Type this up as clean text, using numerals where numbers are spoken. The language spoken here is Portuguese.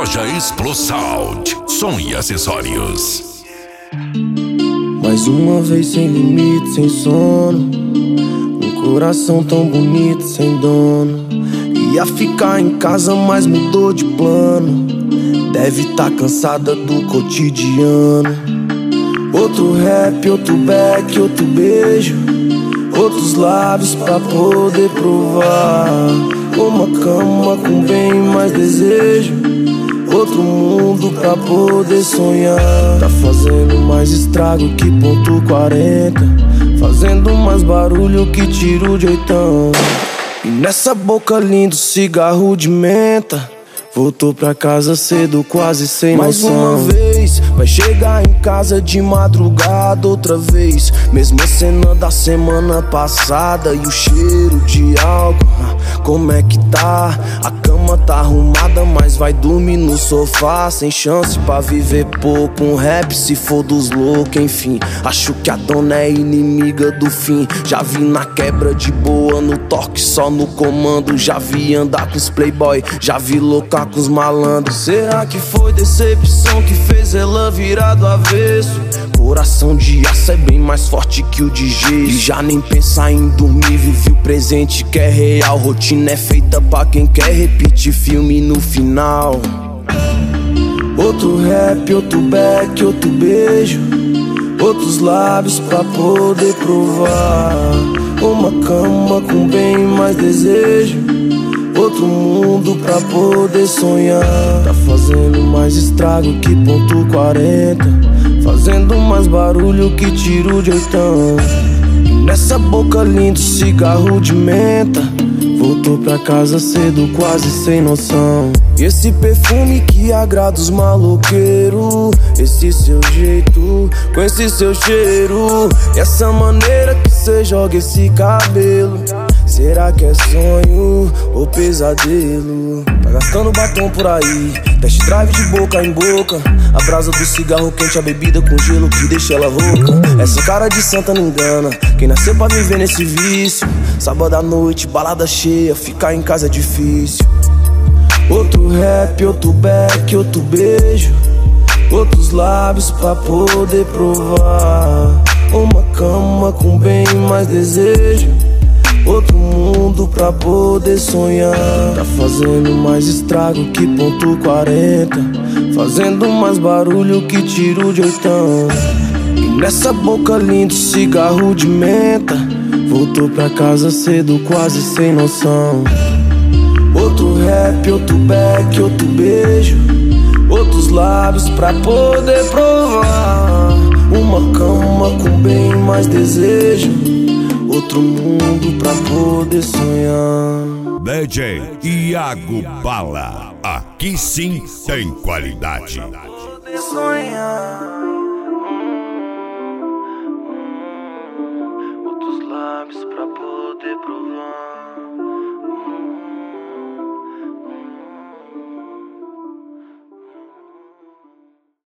Loja Explosound, som e acessórios. Mais uma vez sem limite, sem sono. Um coração tão bonito, sem dono. Ia ficar em casa, mas mudou de plano. Deve tá cansada do cotidiano. Outro rap, outro back, outro beijo. Outros lábios pra poder provar. Uma cama com bem mais desejo. Outro mundo pra poder sonhar. Tá fazendo mais estrago que ponto 40. Fazendo mais barulho que tiro de oitão. E nessa boca lindo cigarro de menta. Voltou pra casa cedo, quase sem noção. Mais uma vez, vai chegar em casa de madrugada outra vez. Mesma cena da semana passada. E o cheiro de álcool, como é que tá? A cama tá arrumada, mas vai dormir no sofá. Sem chance pra viver pouco. Um rap se for dos loucos, enfim. Acho que a dona é inimiga do fim. Já vi na quebra de boa, no toque só no comando. Já vi andar com os playboy, já vi louca com os malandros. Será que foi decepção que fez ela virar do avesso? Coração de aço é bem mais forte que o de gesso. E já nem pensar em dormir, vive o presente que é real. Rotina é feita pra quem quer repetir filme no final. Outro rap, outro back, outro beijo. Outros lábios pra poder provar. Uma cama com bem mais desejo. Outro mundo pra poder sonhar. Tá fazendo mais estrago que ponto 40. Fazendo mais barulho que tiro de oitão. E nessa boca lindo cigarro de menta. Voltou pra casa cedo, quase sem noção. E esse perfume que agrada os maloqueiros. Esse seu jeito, com esse seu cheiro. E essa maneira que cê joga esse cabelo. Será que é sonho ou pesadelo? Tá gastando batom por aí, test drive de boca em boca. A brasa do cigarro quente, a bebida com gelo que deixa ela rouca. Essa cara de santa não engana quem nasceu pra viver nesse vício. Sábado à noite, balada cheia, ficar em casa é difícil. Outro rap, outro back, outro beijo. Outros lábios pra poder provar. Uma cama com bem mais desejo. Outro mundo pra poder sonhar. Tá fazendo mais estrago que ponto 40. Fazendo mais barulho que tiro de oitão. E nessa boca lindo cigarro de menta. Voltou pra casa cedo, quase sem noção. Outro rap, outro back, outro beijo. Outros lábios pra poder provar. Uma cama com bem mais desejo. Outro mundo pra poder sonhar. DJ Iago Bala, aqui sim tem qualidade. Pra poder sonhar. Outros lábios pra poder provar.